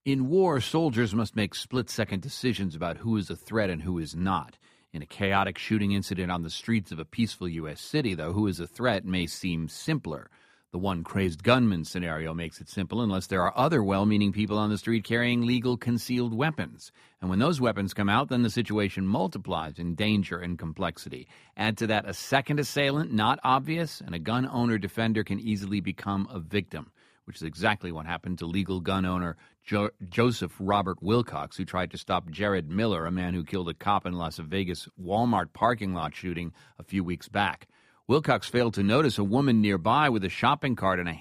In war, soldiers must make split-second decisions about who is a threat and who is not. In a chaotic shooting incident on the streets of a peaceful U.S. city, though, who is a threat may seem simpler. The one crazed gunman scenario makes it simple unless there are other well-meaning people on the street carrying legal concealed weapons. And when those weapons come out, then the situation multiplies in danger and complexity. Add to that a second assailant, not obvious, and a gun owner defender can easily become a victim, which is exactly what happened to legal gun owner Joseph Robert Wilcox, who tried to stop Jared Miller, a man who killed a cop in Las Vegas Walmart parking lot shooting a few weeks back. Wilcox failed to notice a woman nearby with a shopping cart and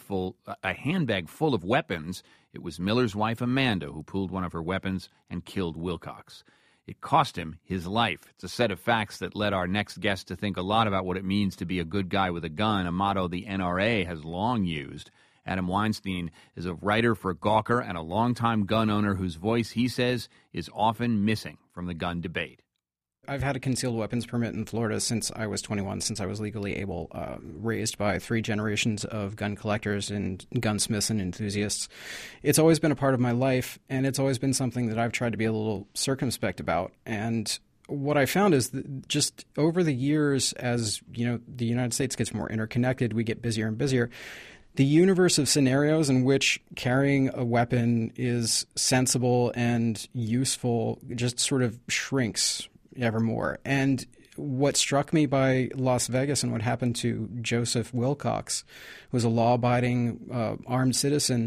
a handbag full of weapons. It was Miller's wife, Amanda, who pulled one of her weapons and killed Wilcox. It cost him his life. It's a set of facts that led our next guest to think a lot about what it means to be a good guy with a gun, a motto the NRA has long used. Adam Weinstein is a writer for Gawker and a longtime gun owner whose voice, he says, is often missing from the gun debate. I've had a concealed weapons permit in Florida since I was 21, since I was legally able, raised by 3 generations of gun collectors and gunsmiths and enthusiasts. It's always been a part of my life, and it's always been something that I've tried to be a little circumspect about. And what I found is that just over the years, as the United States gets more interconnected, we get busier and busier. The universe of scenarios in which carrying a weapon is sensible and useful just sort of shrinks evermore. And what struck me by Las Vegas and what happened to Joseph Wilcox, who was a law-abiding armed citizen,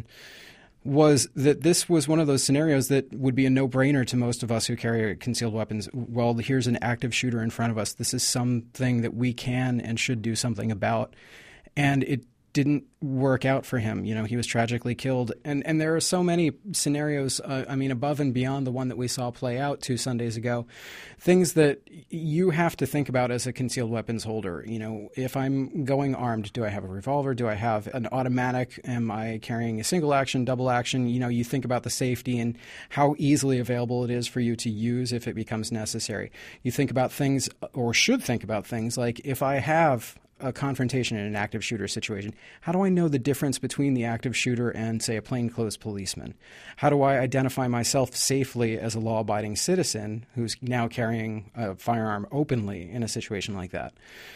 was that this was one of those scenarios that would be a no-brainer to most of us who carry concealed weapons. Well, here's an active shooter in front of us. This is something that we can and should do something about. And it didn't work out for him. He was tragically killed. And there are so many scenarios, above and beyond the one that we saw play out 2 Sundays ago, things that you have to think about as a concealed weapons holder. If I'm going armed, do I have a revolver? Do I have an automatic? Am I carrying a single action, double action? You think about the safety and how easily available it is for you to use if it becomes necessary. You think about things, or should think about things, like if I have a confrontation in an active shooter situation, how do I know the difference between the active shooter and, say, a plainclothes policeman? How do I identify myself safely as a law-abiding citizen who's now carrying a firearm openly in a situation like that?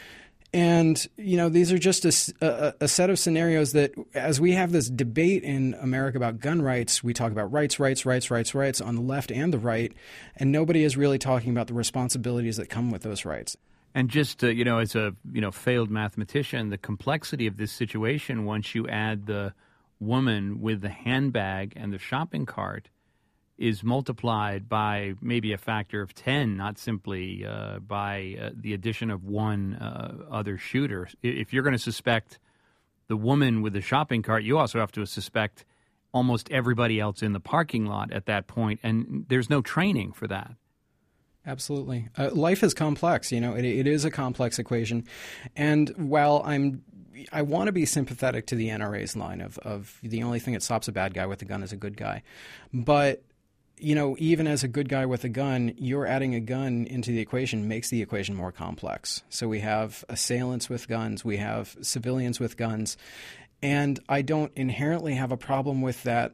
And, these are just a set of scenarios that, as we have this debate in America about gun rights, we talk about rights on the left and the right, and nobody is really talking about the responsibilities that come with those rights. And just, as a, failed mathematician, the complexity of this situation, once you add the woman with the handbag and the shopping cart, is multiplied by maybe a factor of 10, not simply by the addition of one other shooter. If you're going to suspect the woman with the shopping cart, you also have to suspect almost everybody else in the parking lot at that point, and there's no training for that. Absolutely. Life is complex. It is a complex equation. And while I want to be sympathetic to the NRA's line of the only thing that stops a bad guy with a gun is a good guy. But, even as a good guy with a gun, you're adding a gun into the equation makes the equation more complex. So we have assailants with guns. We have civilians with guns. And I don't inherently have a problem with that.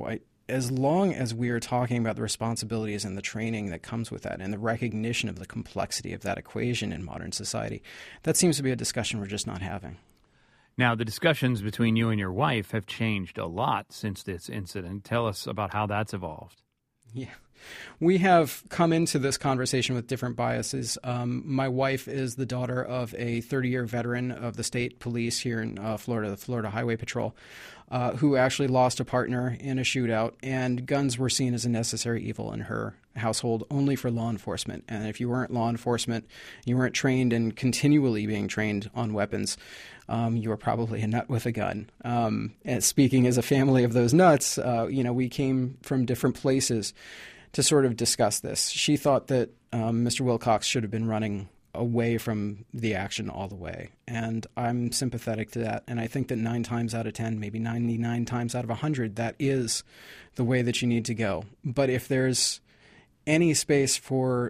As long as we are talking about the responsibilities and the training that comes with that and the recognition of the complexity of that equation in modern society, that seems to be a discussion we're just not having. Now, the discussions between you and your wife have changed a lot since this incident. Tell us about how that's evolved. Yeah. We have come into this conversation with different biases. My wife is the daughter of a 30-year veteran of the state police here in Florida, the Florida Highway Patrol, who actually lost a partner in a shootout, and guns were seen as a necessary evil in her household only for law enforcement. And if you weren't law enforcement, you weren't trained and continually being trained on weapons, you were probably a nut with a gun. And speaking as a family of those nuts, we came from different places to sort of discuss this. She thought that Mr. Wilcox should have been running away from the action all the way. And I'm sympathetic to that. And I think that 9 times out of 10, maybe 99 times out of 100, that is the way that you need to go. But if there's any space for,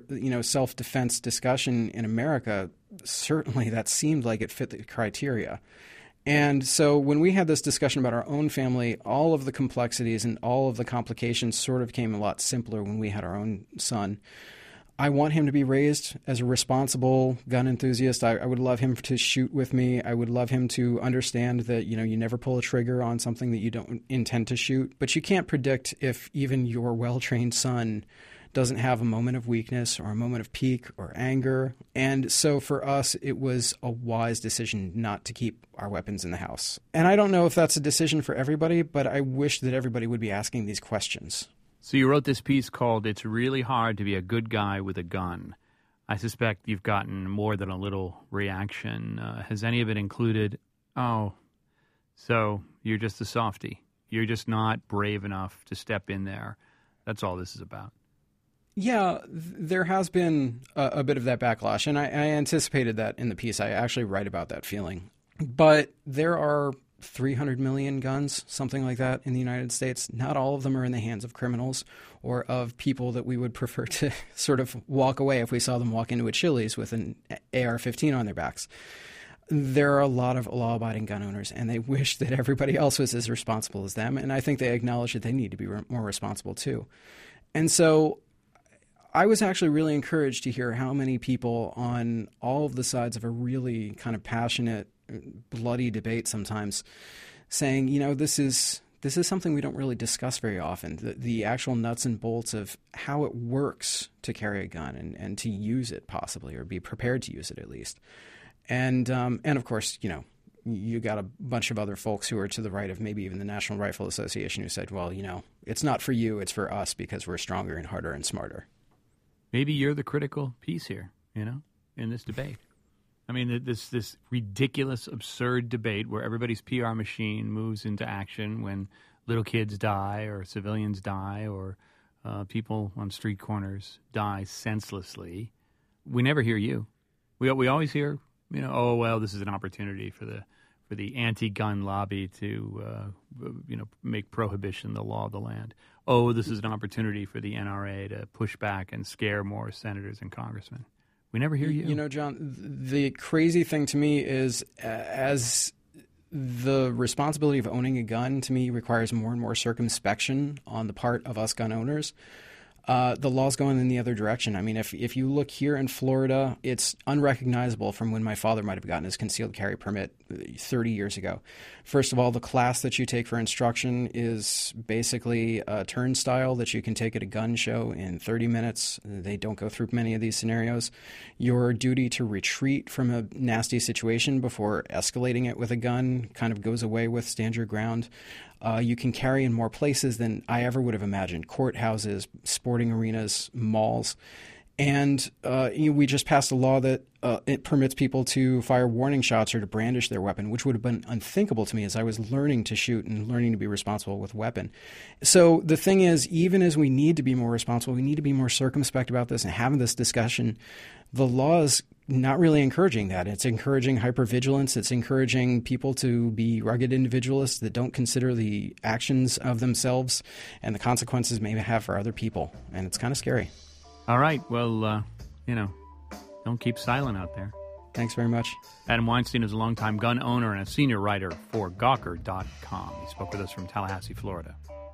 self-defense discussion in America, certainly that seemed like it fit the criteria. And so when we had this discussion about our own family, all of the complexities and all of the complications sort of came a lot simpler when we had our own son. I want him to be raised as a responsible gun enthusiast. I would love him to shoot with me. I would love him to understand that, you never pull a trigger on something that you don't intend to shoot. But you can't predict if even your well-trained son doesn't have a moment of weakness or a moment of pique or anger. And so for us, it was a wise decision not to keep our weapons in the house. And I don't know if that's a decision for everybody, but I wish that everybody would be asking these questions. So you wrote this piece called "It's Really Hard to Be a Good Guy with a Gun." I suspect you've gotten more than a little reaction. Has any of it included, "Oh, so you're just a softie. You're just not brave enough to step in there. That's all this is about"? Yeah, there has been a bit of that backlash, and I anticipated that in the piece. I actually write about that feeling. But there are 300 million guns, something like that, in the United States. Not all of them are in the hands of criminals or of people that we would prefer to sort of walk away if we saw them walk into a Chili's with an AR-15 on their backs. There are a lot of law-abiding gun owners, and they wish that everybody else was as responsible as them, and I think they acknowledge that they need to be more responsible too. And so I was actually really encouraged to hear how many people on all of the sides of a really kind of passionate, bloody debate sometimes saying, this is something we don't really discuss very often, the actual nuts and bolts of how it works to carry a gun and to use it possibly, or be prepared to use it at least. And of course, you got a bunch of other folks who are to the right of maybe even the National Rifle Association who said, well, it's not for you, it's for us because we're stronger and harder and smarter. Maybe you're the critical piece here, in this debate. I mean, this ridiculous, absurd debate where everybody's PR machine moves into action when little kids die or civilians die or people on street corners die senselessly. We never hear you. We always hear, oh, well, this is an opportunity for the anti-gun lobby to, make prohibition the law of the land. Oh, this is an opportunity for the NRA to push back and scare more senators and congressmen. We never hear you. John, the crazy thing to me is as the responsibility of owning a gun to me requires more and more circumspection on the part of us gun owners. The law's going in the other direction. I mean, if you look here in Florida, it's unrecognizable from when my father might have gotten his concealed carry permit 30 years ago. First of all, the class that you take for instruction is basically a turnstile that you can take at a gun show in 30 minutes. They don't go through many of these scenarios. Your duty to retreat from a nasty situation before escalating it with a gun kind of goes away with stand your ground. You can carry in more places than I ever would have imagined. Courthouses, sporting arenas, malls. And we just passed a law that it permits people to fire warning shots or to brandish their weapon, which would have been unthinkable to me as I was learning to shoot and learning to be responsible with a weapon. So the thing is, even as we need to be more responsible, we need to be more circumspect about this and having this discussion. The law is not really encouraging that. It's encouraging hypervigilance. It's encouraging people to be rugged individualists that don't consider the actions of themselves and the consequences may have for other people. And it's kind of scary. All right. Well, don't keep silent out there. Thanks very much. Adam Weinstein is a longtime gun owner and a senior writer for Gawker.com. He spoke with us from Tallahassee, Florida.